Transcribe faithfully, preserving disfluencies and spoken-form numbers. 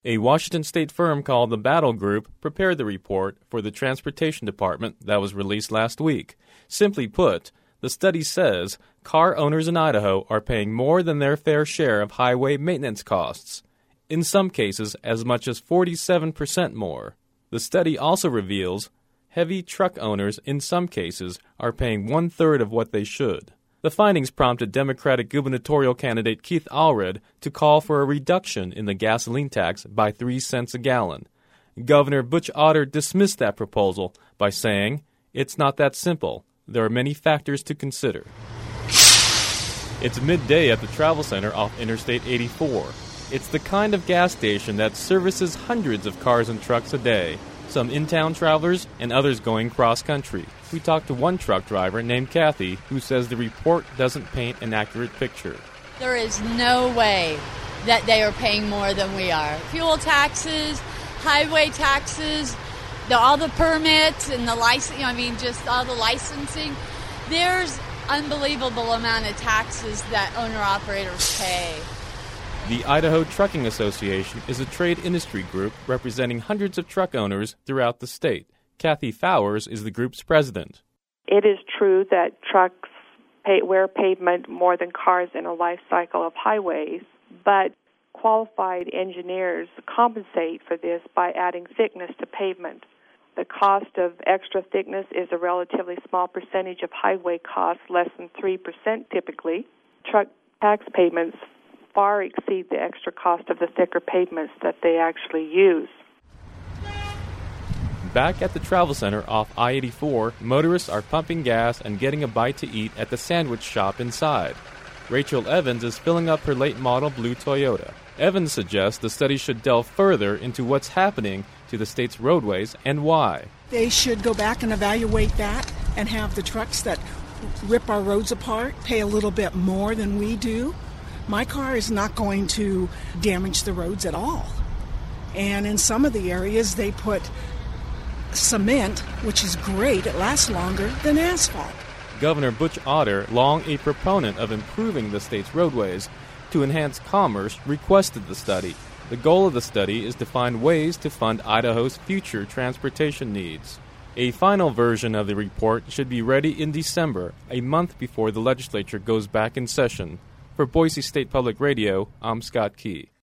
A Washington state firm called the Battle Group prepared the report for the Transportation Department that was released last week. Simply put, the study says car owners in Idaho are paying more than their fair share of highway maintenance costs, in some cases as much as forty-seven percent more. The study also reveals heavy truck owners in some cases are paying one-third of what they should. The findings prompted Democratic gubernatorial candidate Keith Allred to call for a reduction in the gasoline tax by three cents a gallon. Governor Butch Otter dismissed that proposal by saying, "It's not that simple. There are many factors to consider." It's midday at the Travel Center off Interstate eighty-four. It's the kind of gas station that services hundreds of cars and trucks a day, some in-town travelers and others going cross-country. We talked to one truck driver named Kathy who says the report doesn't paint an accurate picture. There is no way that they are paying more than we are. Fuel taxes, highway taxes, the, all the permits and the license, I mean, just all the licensing. There's unbelievable amount of taxes that owner-operators pay. The Idaho Trucking Association is a trade industry group representing hundreds of truck owners throughout the state. Kathy Fowers is the group's president. It is true that trucks pay, wear pavement more than cars in a life cycle of highways, but qualified engineers compensate for this by adding thickness to pavement. The cost of extra thickness is a relatively small percentage of highway costs, less than three percent typically. Truck tax payments far exceed the extra cost of the thicker pavements that they actually use. Back at the Travel Center off I eighty-four, motorists are pumping gas and getting a bite to eat at the sandwich shop inside. Rachel Evans is filling up her late model blue Toyota. Evans suggests the study should delve further into what's happening to the state's roadways and why. They should go back and evaluate that and have the trucks that rip our roads apart pay a little bit more than we do. My car is not going to damage the roads at all. And in some of the areas, they put cement, which is great, it lasts longer than asphalt. Governor Butch Otter, long a proponent of improving the state's roadways to enhance commerce, requested the study. The goal of the study is to find ways to fund Idaho's future transportation needs. A final version of the report should be ready in December, a month before the legislature goes back in session. For Boise State Public Radio, I'm Scott Key.